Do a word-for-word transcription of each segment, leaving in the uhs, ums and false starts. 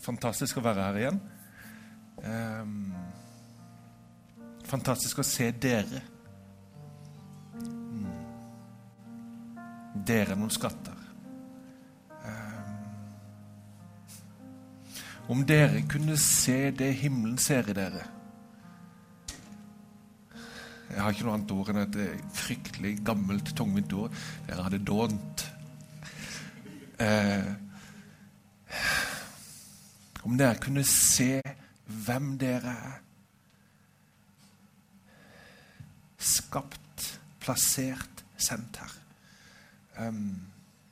Fantastisk å være her igjen. Um, fantastisk å se dere. Mm. Dere er noen skatter. Um, om dere kunne se det himmelen ser i dere. Jeg har ikke noe annet ord enn et fryktelig gammelt, tungvint ord. Dere hadde dånt. Uh, Om dere kunne se hvem dere er. Skapt, plassert, sendt her. Um,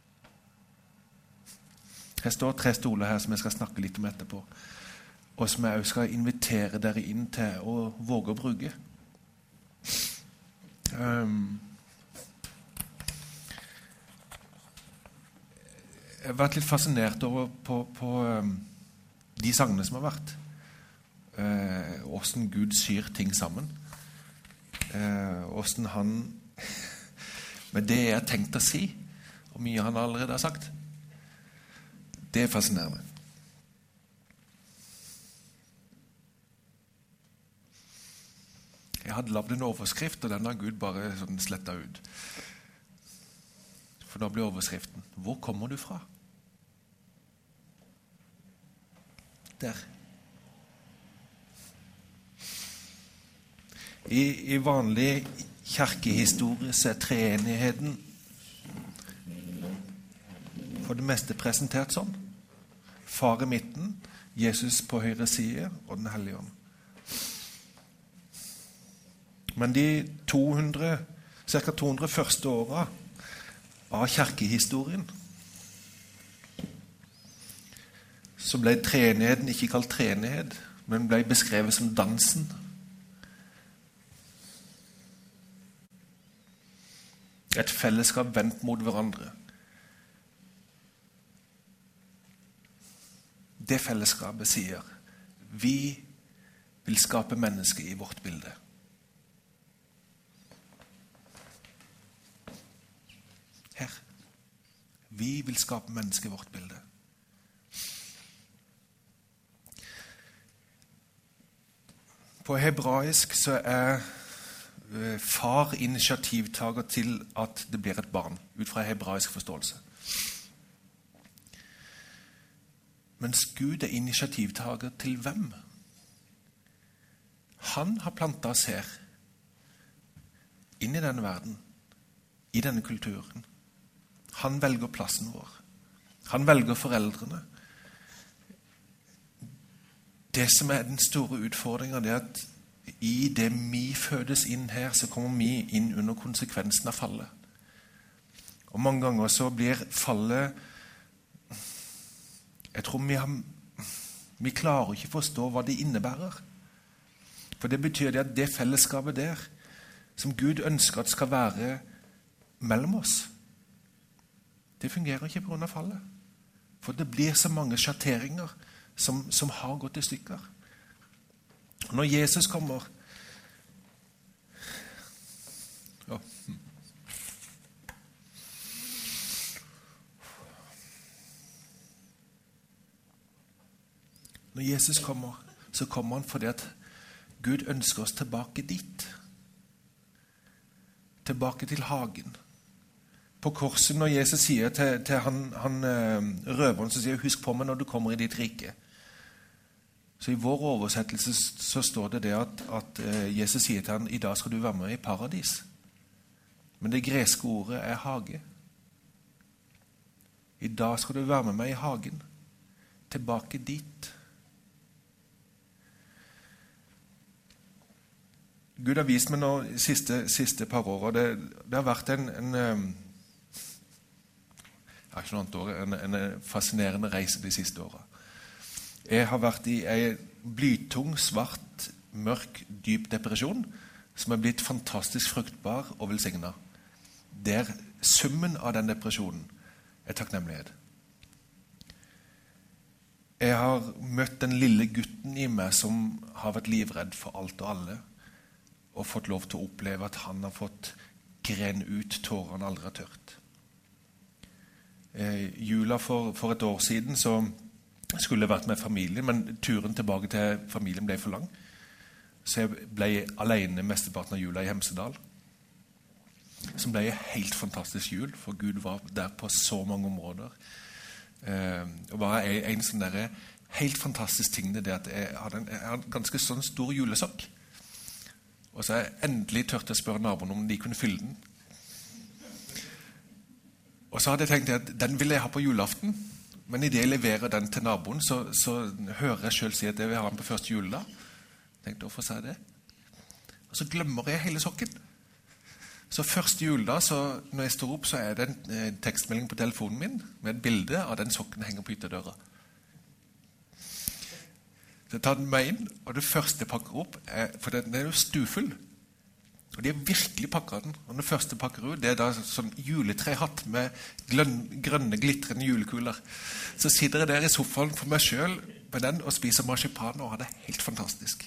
det står tre stoler her som jeg skal snakke litt om etterpå. Og som jeg også skal invitere dere inn til å våge å bruke. Um, jeg har vært litt fascinert over på... på um, de sangene som har vært. Eh, hvordan Gud syr ting sammen. Eh, hvordan han, med det jeg har tenkt å si, og mye han allerede har sagt, det er fascinerende. Jeg hadde lavet en overskrift, og den har Gud bare sånn slettet ut. For da blir overskriften: Hvor kommer du fra? Der. I, I vanlig kirkehistorie så er treenigheten for det meste presentert sånn. Far i midten, Jesus på høyre side og den hellige ånd. Men de to hundre, cirka to hundre første årene av kirkehistorien så ble treenigheten ikke kalt treenighet, men ble beskrevet som dansen. Et fellesskap vendt mot hverandre. Det fellesskapet sier: vi vil skape mennesker i vårt bilde. Her. Vi vil skape mennesker i vårt bilde. På hebraisk så er far initiativtager til at det blir et barn, ut fra hebraisk forståelse. Mens Gud er initiativtager til hvem? Han har plantet oss her, inn i denne verden, i denne kulturen. Han velger plassen vår. Han velger foreldrene. Det som er den store utfordringen, det er at i det vi fødes inn her, så kommer vi inn under konsekvensen av fallet. Og mange ganger så blir fallet... Jeg tror vi har... Vi klarer ikke å forstå hva det innebærer. For det betyr det at det fellesskapet der, som Gud ønsker at skal være mellom oss, det fungerer ikke på grunn av fallet. For det blir så mange sjatteringer som, som har gått i stykker. Når Jesus kommer ja. Når Jesus kommer, så kommer han fordi at Gud ønsker oss tilbake dit. Tilbake til hagen. På korset, når Jesus sier til, til han, han røveren, så sier: husk på meg når du kommer i ditt rike. Så i vår oversettelse så står det det at, at Jesus sier til han: i dag skal du være med i paradis. Men det greske ordet er hage. I dag skal du være med meg i hagen. Tilbake dit. Gud har vist meg nå de siste, siste par år, og det, det har vært en, en jeg har ikke noe annet ord, en, en fascinerende reise de siste årene. Jeg har vært i en blytung, svart, mørk, dyp depresjon, som er blitt fantastisk fruktbar og velsignet. Der summen av den depresjonen er takknemlighet. Jeg har møtt den lille gutten i meg som har vært livredd for alt og alle, og fått lov til å oppleve at han har fått gren ut tårer han aldri har tørt. Eh, jula for, for et år siden så Jeg skulle vært med familien, men turen tilbake til familien ble for lang. Så jeg ble alene mesteparten av jula i Hemsedal. Som ble en helt fantastisk jul, for Gud var der på så mange områder. Eh, og bare en, en sånn der, helt fantastisk ting det er at jeg hadde en, jeg hadde en ganske sånn stor julesokk. Og så jeg endelig tørte å spørre naboen om de kunne fylle den. Og så hadde jeg tenkt at den ville jeg ha på julaften, men i det jeg leverer den til naboen, så, så hører jeg selv si at jeg vil ha den på første juledag. Jeg tenkte, hvorfor sa jeg det? Og så glemmer jeg hele sokken. Så første juledag, så når jeg står opp, så er det en, en tekstmelding på telefonen min med et bilde av den sokken henger på ytterdøra. Så jeg tar den med inn, og det første jeg pakker opp, er, for den er jo stufull. Og de har virkelig pakket den. Og den første pakker ut, det er da sånn juletrehatt med glønn, grønne, glittrende julekuler. Så sitter jeg der i sofaen for meg selv med den og spiser marsipan og har det helt fantastisk.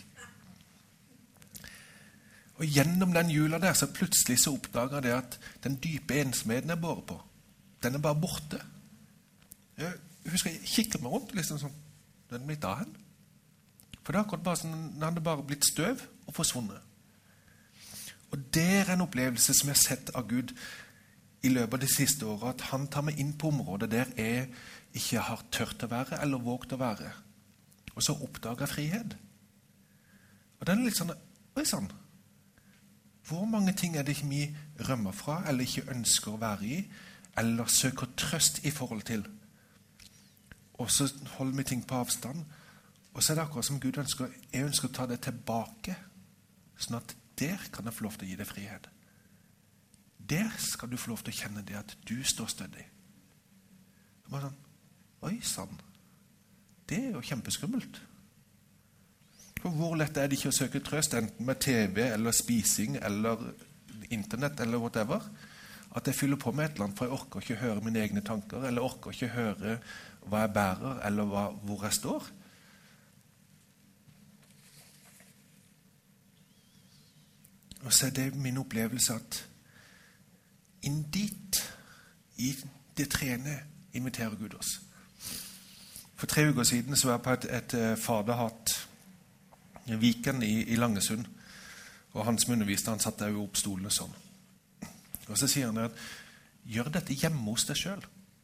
Og gjennom den jula der, så plutselig så oppdager jeg at den dype ensomheten jeg båret på, den er bare borte. Jeg husker jeg kikker meg rundt, liksom sånn, den er blitt av hen. For det er akkurat bare sånn, den hadde bare blitt støv og forsvunnet. Og det er en opplevelse som jeg har sett av Gud i løpet av det siste året, at han tar meg inn på områder der jeg ikke har tørt å være, eller våget å være. Og så oppdager jeg frihet. Og den er litt sånn, oi sann, hvor mange ting er det ikke vi rømmer fra, eller ikke ønsker å være i, eller søker trøst i forhold til. Og så holder vi ting på avstand, og så er det akkurat som Gud ønsker, jeg ønsker å ta det tilbake, sånn at der kan jeg få lov til å gi deg frihet. Der skal du få lov til å kjenne det at du står stødig. Bare sånn, oi sann, det er jo kjempeskummelt. For hvor lett er det ikke å søke trøst, enten med T V, eller spising, eller internett, eller whatever, at jeg fyller på med et eller annet, for jeg orker ikke høre mine egne tanker, eller orker ikke høre hva jeg bærer, eller hva, hvor jeg står. Og så er det min opplevelse at inn dit, i det treene, inviterer Gud oss. For tre uker siden så var jeg på et, et, et faderhatt Viken i, i Langesund, og han som underviste, han satt der jo opp stolen og sånn. Og så sier han at, gjør dette hjemme hos deg selv.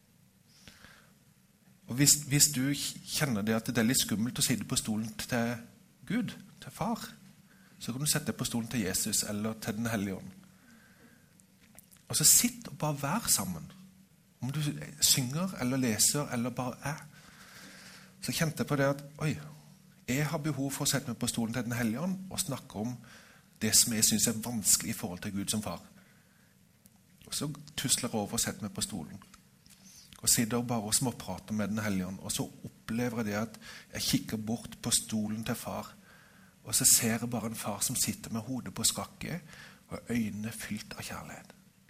Og hvis, hvis du kjenner det at det er litt skummelt å sitte på stolen til Gud, til far, så kan du sette deg på stolen til Jesus eller til Den Hellige Ånd. Og så sitt og bare vær sammen. Om du synger eller leser eller bare er. Så kjente jeg på det at, oi, jeg har behov for å sette meg på stolen til Den Hellige Ånd og snakke om det som jeg synes er vanskelig i forhold til Gud som far. Og så tusler jeg over og setter meg på stolen. Og sitter bare og småprater med Den Hellige Ånd. Og så opplever jeg det at jeg kikker bort på stolen til far. Og så ser jeg bare en far som sitter med hodet på skakke og øynene fylt av kjærlighet.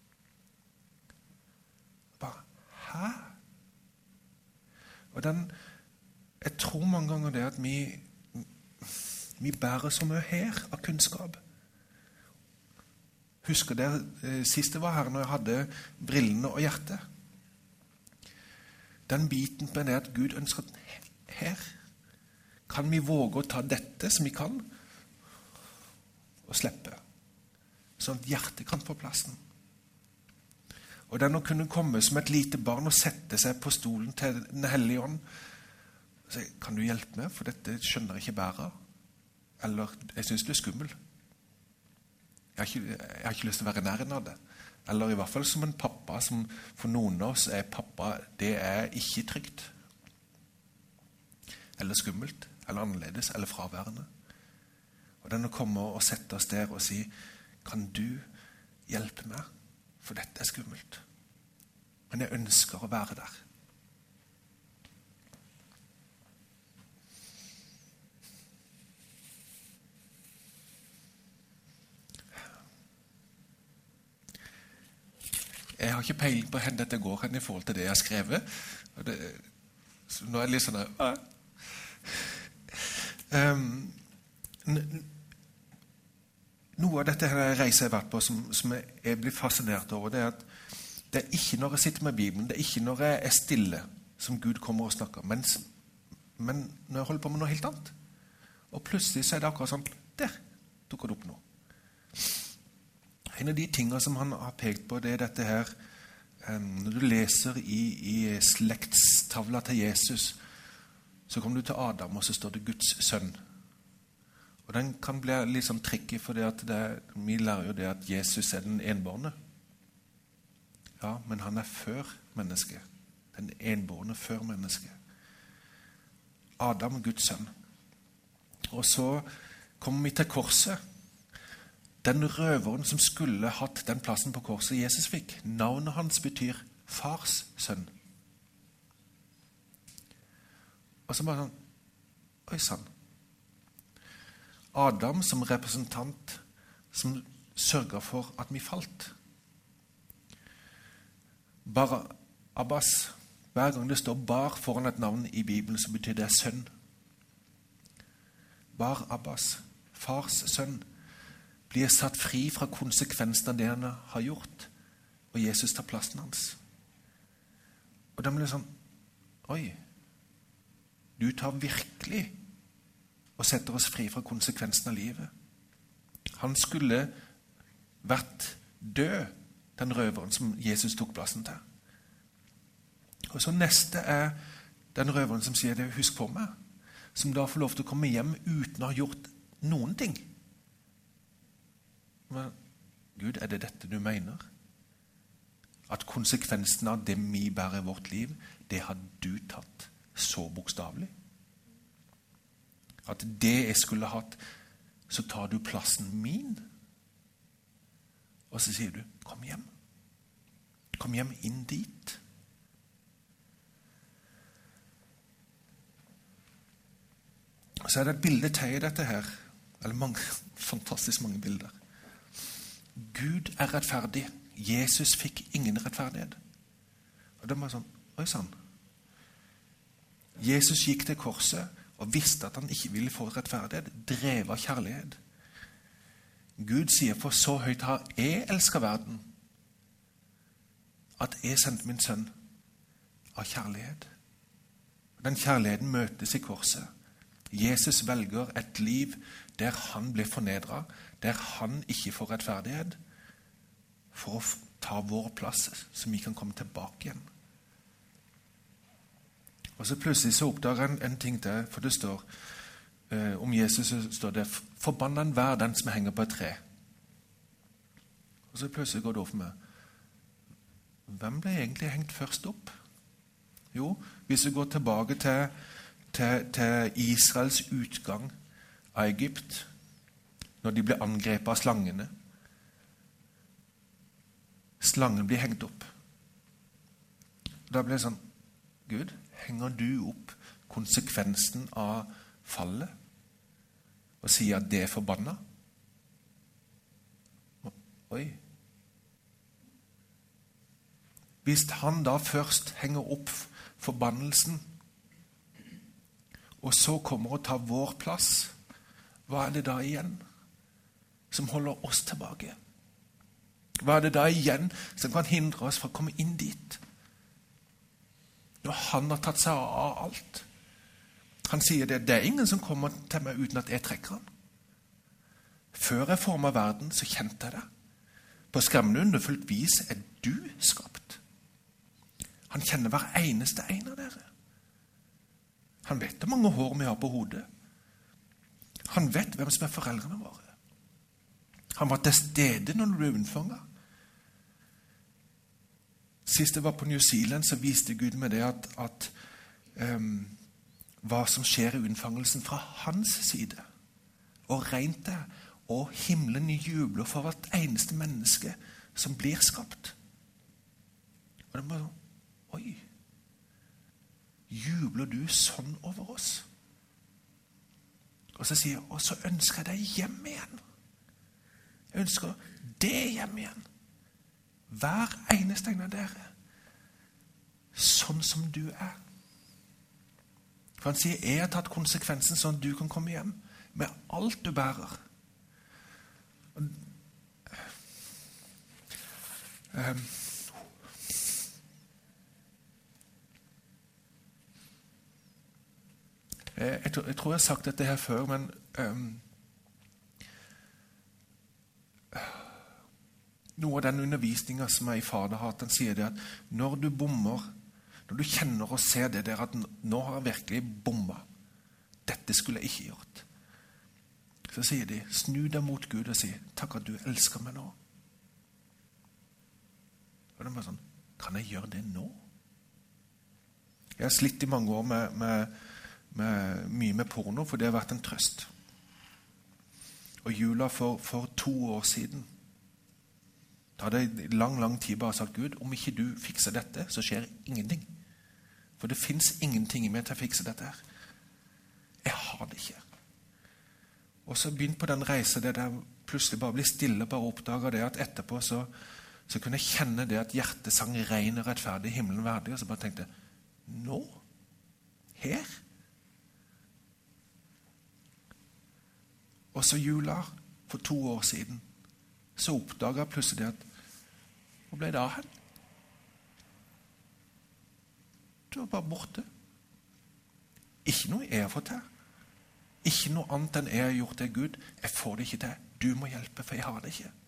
Bare, hæ? Og den, jeg tror mange ganger det at vi, vi bærer så mye her av kunnskap. Husker dere sist jeg var her når jeg hadde brillene og hjertet? Den biten på det at Gud ønsker at her kan vi våge å ta dette som vi kan, og slippe, sånn at hjertet kan få plassen. Og den å kunne komme som et lite barn og sette seg på stolen til Den Hellige Ånd, og si, kan du hjelpe meg, for dette skjønner jeg ikke bære, eller jeg synes du er skummel. Jeg har, ikke, jeg har ikke lyst til å være nærheten av det. Eller i hvert fall som en pappa, som for noen av oss er pappa, det er ikke trygt. Eller skummelt, eller annerledes, eller fraværende. Og den å komme og sette oss der og si, kan du hjelpe meg? For dette er skummelt. Men jeg ønsker å være der. Jeg har ikke peiling på hvor dette går hen i forhold til det jeg har skrevet. Og det, så nå er det litt sånn der, Um, noe av dette her reiser jeg har vært på som, som jeg blir fascinert over, det er at det er ikke når jeg sitter med Bibelen, det er ikke når jeg er stille som Gud kommer og snakker, men men når jeg holder på med noe helt annet. Og plutselig så er det akkurat sånn, der dukker det opp noe. En av de tingene som han har pekt på, det er dette her, når du leser i, i slektstavla til Jesus, så kommer du til Adam, og så står det Guds sønn. Og den kan bli litt sånn tricky, for vi lærer jo det at Jesus er den enbårne. Ja, men han er før mennesket. Den enbårne før mennesket. Adam, Guds sønn. Og så kommer vi til korset. Den røveren som skulle hatt den plassen på korset Jesus fikk. Navnet hans betyr fars sønn. Og så bare sånn, oi sann. Adam som representant som sørger for at vi falt. Bare Abbas, hver gang det står bar foran et navn i Bibelen, så betyr det sønn. Bar Abbas, fars sønn, blir satt fri fra konsekvensen av det han har gjort, og Jesus tar plassen hans. Og da blir det sånn, oi, du tar virkelig og setter oss fri fra konsekvensen av livet. Han skulle vært død, den røveren som Jesus tok plassen til. Og så neste er den røveren som sier det, husk på meg, som da får lov til å komme hjem uten å ha gjort noen ting. Men Gud, er det dette du mener? At konsekvensen av det vi bærer i vårt liv, det har du tatt så bokstavelig? At det jeg skulle hatt, så tar du plassen min. Og så sier du, kom hjem. Kom hjem inn dit. Og så er det et bilde til i dette her. Eller mange, fantastisk mange bilder. Gud er rettferdig. Jesus fikk ingen rettferdighet. Og det var sånn, oi sann. Jesus gikk til korset og visste at han ikke ville få rettferdighet, drev av kjærlighet. Gud sier, for så høyt har jeg elsket verden, at jeg sendte min sønn av kjærlighet. Den kjærligheten møtes i korset. Jesus velger et liv der han blir fornedret, der han ikke får rettferdighet, for å ta vår plass, så vi kan komme tilbake igjen. Og så plutselig så oppdager han en ting til, for det står eh, om Jesus, så står det, forbanna enhver den som henger på et tre. Og så plutselig går det opp for meg, hvem ble egentlig hengt først opp? Jo, hvis vi går tilbake til, til, til Israels utgang av Egypt, når de ble angrepet av slangene. Slangen blir hengt opp. Da ble det sånn, Gud, henger du opp konsekvensen av fallet og sier at det er forbanna? Oi. Hvis han da først henger opp forbannelsen, og så kommer og tar vår plass, hva er det da igjen som holder oss tilbake? Hva er det da igjen som kan hindre oss fra å komme inn dit? Når han har tatt seg av alt. Han sier det, det er ingen som kommer til meg uten at jeg trekker han. Før jeg formet verden, så kjente jeg det. På skremmende underfullt vis er du skapt. Han kjenner hver eneste en av dere. Han vet hvor mange hår vi har på hodet. Han vet hvem som er foreldrene våre. Han var til stede når du ble unnfanget. Sist jeg var på New Zealand, så viste Gud meg det at, at um, hva som skjer i unnfangelsen fra hans side. Og rent det, og himmelen jubler for hvert eneste menneske som blir skapt. Og det var sånn, oi, jubler du sånn over oss? Og så sier jeg, og så ønsker jeg deg hjem igjen. Jeg ønsker det hjem igjen. Hver eneste en av dere. Sånn som du er. For han sier, jeg har tatt konsekvensen sånn at du kan komme hjem med alt du bærer. Um, Jeg, jeg, tror, jeg tror jeg har sagt dette her før, men um, noe av den undervisningen som er i faderhat, den sier det at når du bommer, når du kjenner og ser det der at nå har jeg virkelig bommet, dette skulle jeg ikke gjort, så sier de, snu deg mot Gud og si, takk at du elsker meg nå. Og det er bare sånn, kan jeg gjøre det nå? Jeg har slitt i mange år med, med, med mye med porno, for det har vært en trøst. Og jula for, for to år siden, da hadde jeg lang, lang tid bare sagt, Gud, om ikke du fikser dette, så skjer ingenting. For det finnes ingenting i meg til å fikse dette her. Jeg har det ikke. Og så begynte på den reisen der jeg plutselig bare ble stille, bare oppdaget det at etterpå så, så kunne jeg kjenne det at hjertet sang ren og rettferdig, himmelen verdig, og så bare tenkte jeg, nå? Her? Og så jula for to år siden, så oppdaget jeg plutselig at hvor ble det av hen? Du var bare borte. Ikke noe jeg har fått til. Ikke noe annet enn jeg har gjort det, Gud. Jeg får det ikke til. Du må hjelpe, for jeg har det ikke.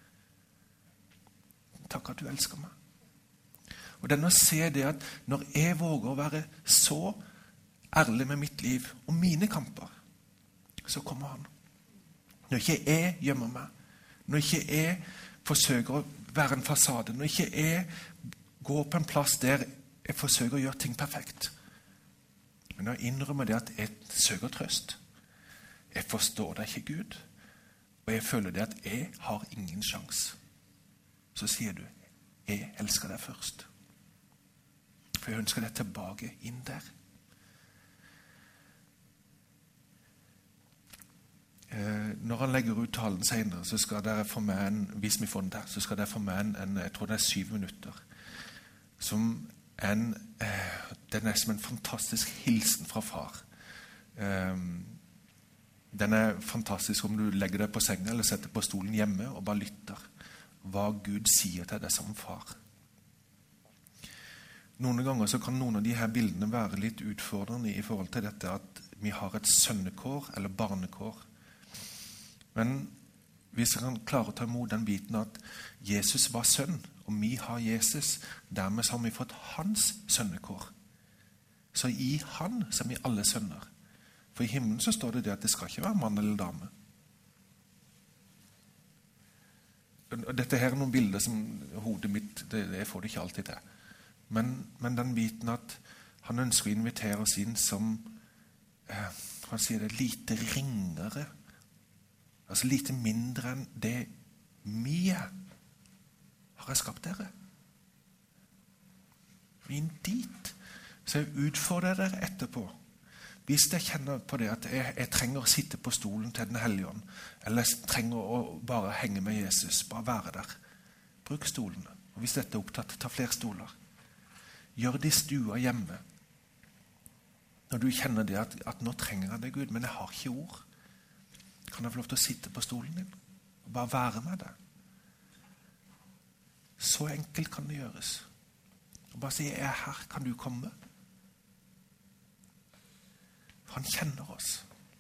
Takk at du elsker meg. Og det er å se det at når jeg våger å være så ærlig med mitt liv og mine kamper, så kommer han. Når ikke jeg gjemmer meg, når ikke jeg forsøker å være en fasade, når ikke jeg går på en plass der jeg forsøker å gjøre ting perfekt, men når jeg innrømmer det at jeg søker trøst, jeg forstår deg ikke, Gud, og jeg føler det at jeg har ingen sjans, så sier du, jeg elsker deg først. For jeg ønsker deg tilbake inn der. Når han legger ut talen senere, så skal dere få med en, hvis vi får den der, så skal dere få med en, en jeg tror det er syv minutter, som en, det er nesten en fantastisk hilsen fra far. Den er fantastisk om du legger deg på sengen eller setter på stolen hjemme og bare lytter hva Gud sier til deg som far. Noen ganger så kan noen av de her bildene være litt utfordrende i forhold til dette at vi har et sønnekår eller barnekår. Men hvis vi kan klare å ta imot den biten at Jesus var sønn, og vi har Jesus, dermed har vi fått hans sønnekår. Så i han så er vi alle sønner. For i himmelen så står det det at det skal ikke være mann eller dame. Og dette her er noen bilder som hodet mitt, det, jeg får det ikke alltid til. Men, men den biten at han ønsker å invitere oss inn som, eh, han sier det, lite ringere, altså lite mindre enn det vi er, har jeg skapt dere. Inn dit. Så jeg utfordrer dere etterpå. Hvis jeg kjenner på det at jeg, jeg trenger å sitte på stolen til den hellige ånd, eller jeg trenger å bare henge med Jesus, bare være der. Bruk stolene. Og hvis dette er opptatt, ta flere stoler. Gjør det i stua hjemme. Når du kjenner det at, at nå trenger jeg det, Gud, men jeg har ikke ord. Kan jeg få lov til å sitte på stolen din og bare være med deg? Så enkelt kan det gjøres. Og bare si, jeg er her, kan du komme? Han kjenner oss.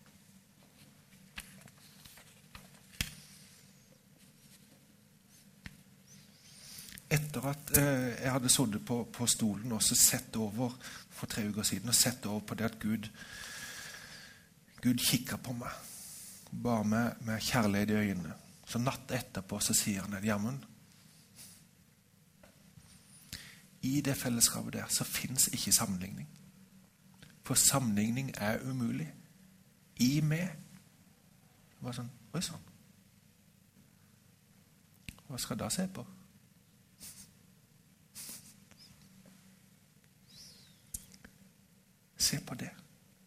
Etter at eh, jeg hadde sittet på, på stolen og så sett over for tre uker siden, og sett over på det at Gud, Gud kikket på meg, bare med, med kjærlighet i øynene. Så natt etterpå så sier han, Gjermund, i det fellesskapet der så finnes ikke sammenligning. For sammenligning er umulig. I meg. Det var sånn, oi sånn. Hva skal jeg da se på? Se på det.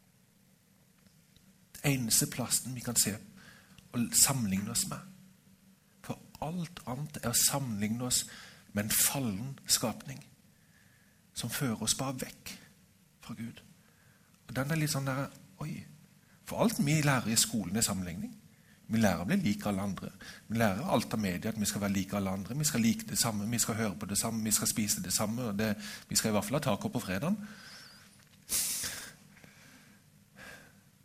Det eneste plassen vi kan se og sammenligne oss med. For alt annet er å sammenligne oss med en fallen skapning som fører oss bare vekk fra Gud. Og den er litt sånn der, oi, for alt vi lærer i skolen er sammenligning. Vi lærer å bli like alle andre. Vi lærer alt av media at vi skal være like alle andre. Vi skal like det samme, vi skal høre på det samme, vi skal spise det samme, og det, vi skal i hvert fall ha taco på fredagen.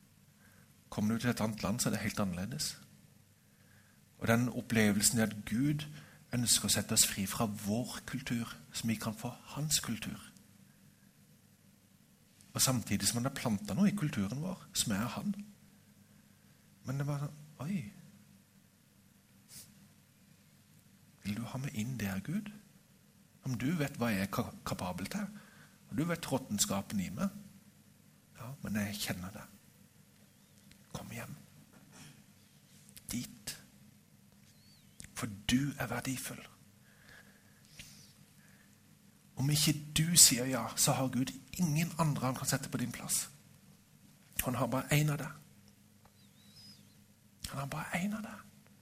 Kommer du til et annet land, så er det helt annerledes. Og den opplevelsen er at Gud ønsker å sette oss fri fra vår kultur, så vi kan få hans kultur. Og samtidig som han har plantet noe i kulturen vår, som er han. Men det var sånn, oi. Vil du ha meg inn der, Gud? Om du vet hva jeg er kapabel til, og du vet råttenskapen i meg, ja, men jeg kjenner det. Kom hjem. Dit. For du er verdifull. Om ikke du sier ja, så har Gud ingen andre han kan sette på din plass. Han har bare en av det. Han har bare en av det.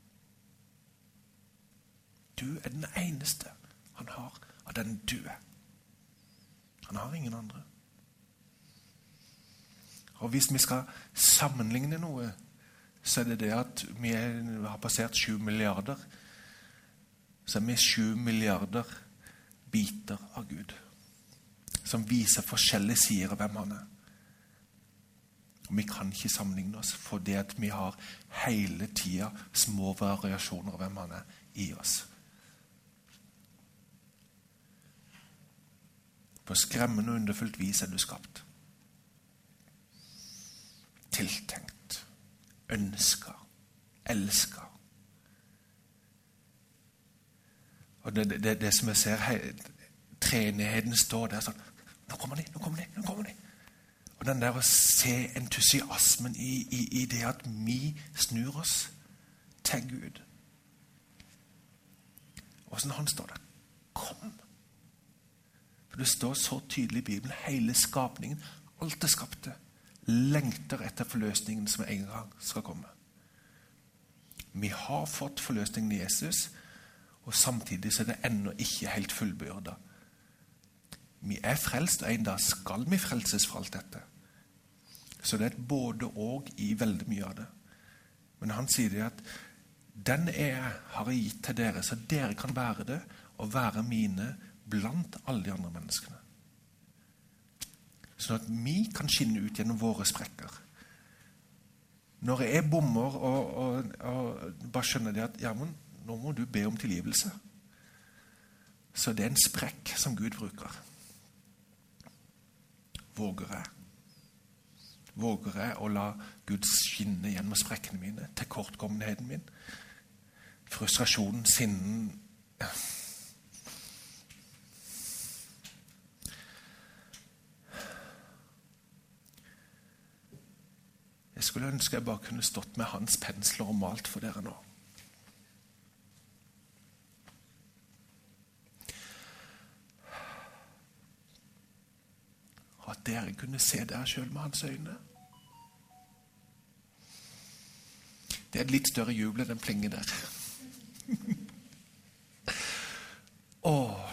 Du er den eneste han har av den du er. Han har ingen andre. Og hvis vi skal sammenligne noe, så er det det at vi har passert sju milliarder. Så er vi sju milliarder biter av Gud, som viser forskjellige sider av hvem han er. Og vi kan ikke sammenligne oss, for det at vi har hele tiden små variasjoner av hvem han er i oss. På skremmende og underfullt vis er du skapt. Tiltenkt, ønsket, elsket. Og det, det, det som jeg ser, treenigheten står der sånn, nå kommer de, nå kommer de, nå kommer de. Og den der å se entusiasmen i, i, i det at vi snur oss til Gud. Og sånn han står der, kom. For det står så tydelig i Bibelen, hele skapningen, alt det skapte, lengter etter forløsningen som en gang skal komme. Vi har fått forløsningen i Jesus, og samtidig så er det ennå ikke helt fullbyrdet. Vi er frelst, og en dag skal vi frelses for alt dette. Så det er et både og i veldig mye av det. Men han sier det at den jeg har gitt til dere, så dere kan være det, og være mine blant alle de andre menneskene. Sånn at vi kan skinne ut gjennom våre sprekker. Når jeg bommer og, og, og bare skjønner det at ja, men nå må du be om tilgivelse. Så det er en sprekk som Gud bruker. Våger jeg? Våger jeg å la Gud skinne gjennom sprekkene mine, til kortkommenheten min? Frustrasjonen, sinnen. Jeg skulle ønske jeg bare kunne stått med hans pensler og malt for dere nå. Og at dere kunne se dere selv med hans øyne. Det er et litt større jubel enn den plinge der. Åh,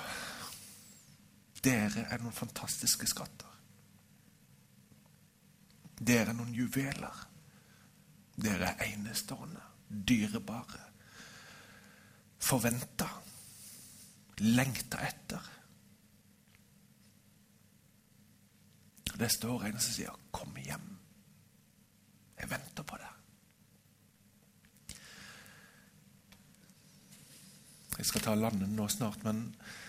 dere er noen fantastiske skatter. Dere er noen juveler. Dere er enestående, dyrebare, forventet, lengtet etter. Det står en som sier, kom hjem. Jeg venter på deg. Jeg skal ta landet nå snart, men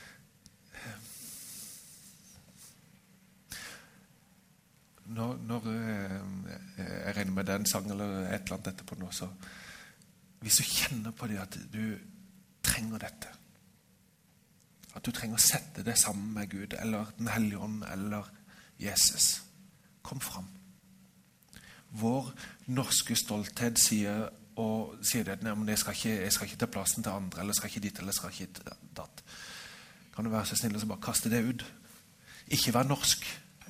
når, når jeg regner med den sang eller et eller annet etterpå nå, så hvis du kjenner på det at du trenger dette, at du trenger å sette det sammen med Gud, eller Den Hellige Ånd, eller Jesus, kom fram. Vår norske stolthet sier, og sier det, nei, men jeg skal, ikke, jeg skal ikke ta plassen til andre, eller jeg skal ikke dit, eller jeg skal ikke datt. Kan du være så snill og så bare kaste det ut? Ikke vær norsk.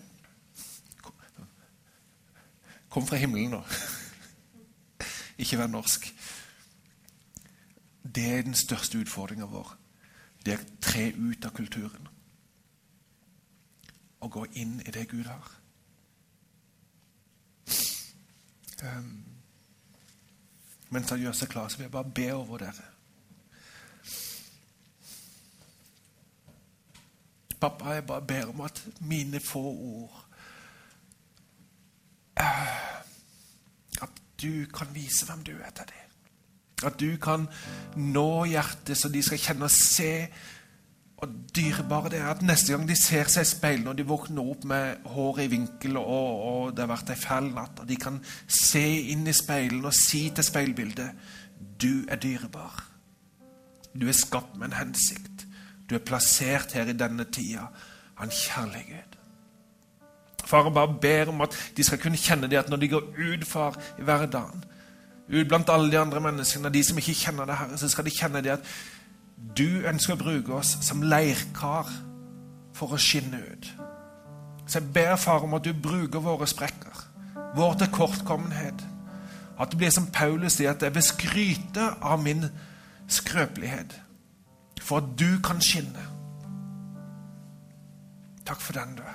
Kom fra himmelen nå. Ikke vær norsk. Det er den største utfordringen vår. Det er å tre ut av kulturen. Og gå inn i det Gud har. Um, mens han gjør seg klar, så vil jeg bare be over dere. Pappa, jeg bare ber om at mine få ord, uh, at du kan vise hvem du er til dem. At du kan nå hjertet så de skal kjenne og se. Og dyrebare det er at neste gang de ser seg i speilet, når de våkner opp med håret i vinkel, og, og det har vært en fæl natt, og de kan se inn i speilet og si til speilbildet, du er dyrebar. Du er skapt med en hensikt. Du er plassert her i denne tida av en kjærlig Gud. Far, jeg bare ber om at de skal kunne kjenne det at når de går ut, far, i hverdagen, ut blant alle de andre menneskene, de som ikke kjenner det Herre, så skal de kjenne det at du ønsker å bruke oss som leirkar for å skinne ut. Så jeg ber, far, om at du bruker våre sprekker, vår tilkortkommenhet, at det blir som Paulus sier, at jeg vil skryte av min skrøpelighet, for at du kan skinne. Takk for den du er.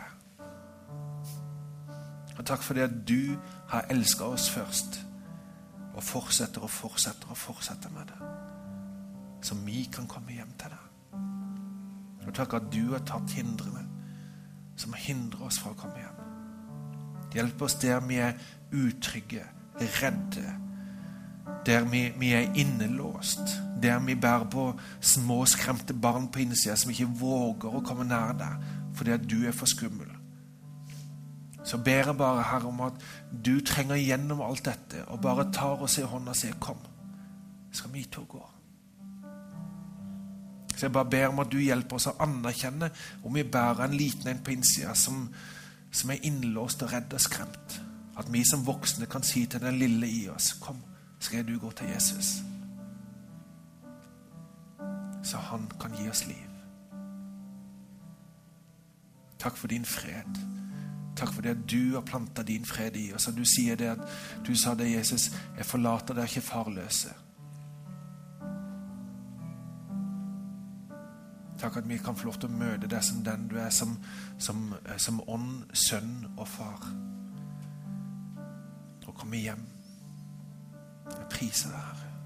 Og takk for det at du har elsket oss først, og fortsetter og fortsetter og fortsetter med det, så vi kan komme hjem til deg. Og takk at du har tatt hindrene, som hindrer oss fra å komme hjem. Hjelp oss der vi er utrygge, redde, der vi, vi er innelåst, der vi bærer på små skremte barn på innsida som ikke våger å komme nær deg, fordi at du er for skummel. Så ber jeg bare, Herre, om at du trenger gjennom alt dette, og bare tar oss i hånda og sier, kom, skal vi to gå. Så jeg bare ber om at du hjelper oss å anerkjenne om vi bærer en liten en på innsida som, som er innlåst og redd og skremt. At vi som voksne kan si til den lille i oss, kom, skal du gå til Jesus. Så han kan gi oss liv. Takk for din fred. Takk for det at du har plantet din fred i oss. Og du sier det at du sa det, Jesus, jeg forlater deg ikke farløse. Takk at vi kan få lov til å møte deg som den du er, som, som, som ånd, sønn og far. Og komme hjem. Jeg priser deg, Herre.